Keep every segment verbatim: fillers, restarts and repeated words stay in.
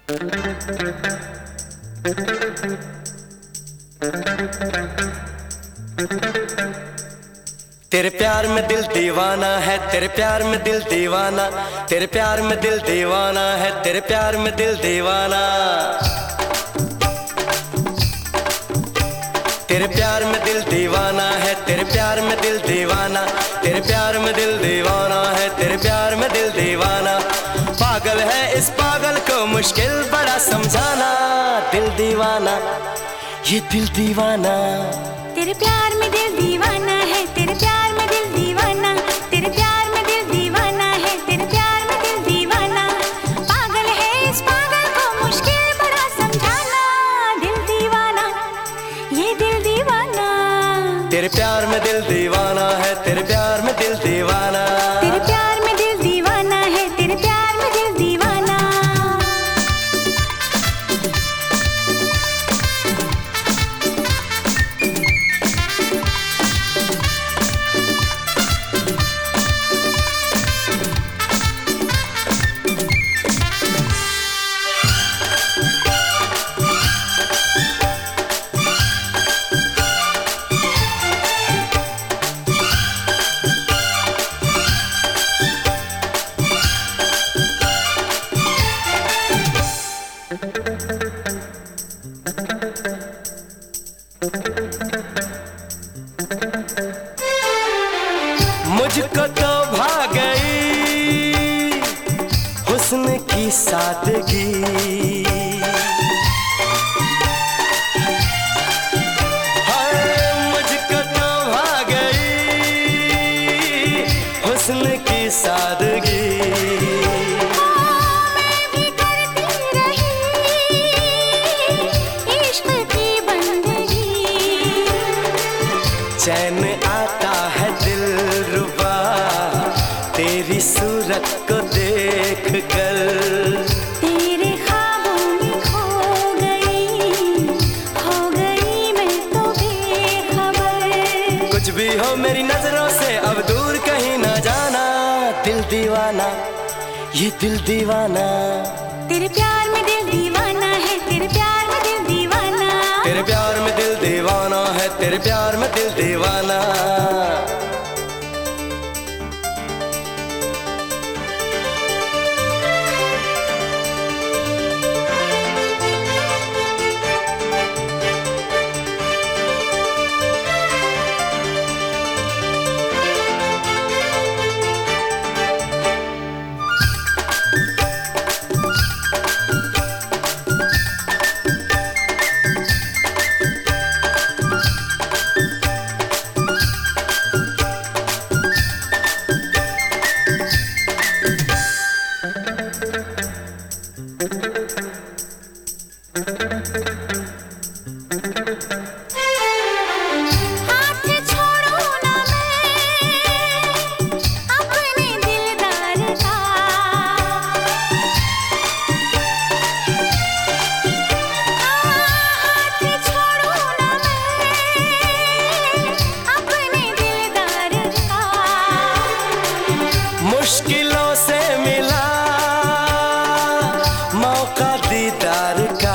तेरे प्यार में दिल दीवाना है, तेरे प्यार में दिल दीवाना, तेरे प्यार में दिल दीवाना है, तेरे प्यार में दिल दीवाना। तेरे प्यार में दिल दीवाना है, तेरे प्यार में दिल दीवाना, तेरे प्यार में दिल दीवाना है, तेरे प्यार में दिल दीवाना। पागल है इस पागल को मुश्किल बड़ा समझाना। दिल दीवाना, ये दिल दीवाना। तेरे प्यार में दिल दीवाना है, तेरे प्यार में दिल दीवाना, तेरे प्यार में दिल दीवाना है, तेरे प्यार में दिल दीवाना। पागल है इस पागल को मुश्किल बड़ा समझाना। दिल दीवाना, ये दिल दीवाना। तेरे प्यार में दिल दीवाना है, तेरे प्यार में दिल दीवाना। तेरे प्यार में दिल दीवाना है, तेरे प्यार में दिल दीवाना। मुझको तो भा गई हुस्न की सादगी, हाय मुझको तो भा गई हुस्न की सादगी। चैन आता है दिल रुबा तेरी सूरत को देख कर। तेरे ख्वाबों में खो गई, खो गई मैं तो बेखबर। कुछ भी हो मेरी नजरों से अब दूर कहीं ना जाना। दिल दीवाना, ये दिल दीवाना। तेरे प्यार में दिल दीवाना है, तेरे प्यार में दिल दीवाना। तेरे प्यार में दिल दीवाना है, तेरे प्यार में दिल दीवाना। मुश्किलों से मिला मौका दीदार का,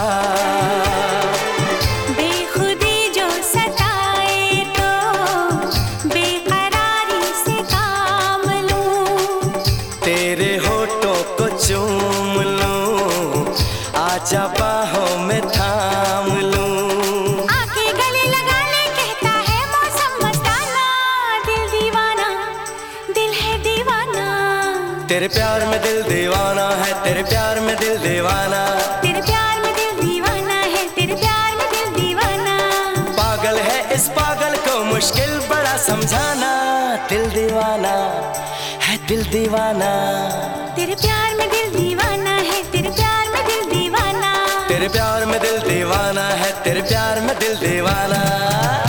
बेखुदी जो सताए तो बेकरारी से काम लूं। तेरे होठों को चूम लूं, आजा बाहों में थाम लूं। आके गले लगा ले कहता है मौसम मस्ताना। दिल दीवाना, दिल है दीवाना। तेरे प्यार में दिल दीवाना है, तेरे प्यार में दिल दीवाना। तेरे प्यार में दिल दीवाना है, तेरे प्यार में दिल दीवाना। पागल है इस पागल को मुश्किल बड़ा समझाना। दिल दीवाना है, दिल दीवाना। तेरे प्यार में दिल दीवाना है, तेरे प्यार में दिल दीवाना। तेरे प्यार में दिल दीवाना है, तेरे प्यार में दिल दीवाना।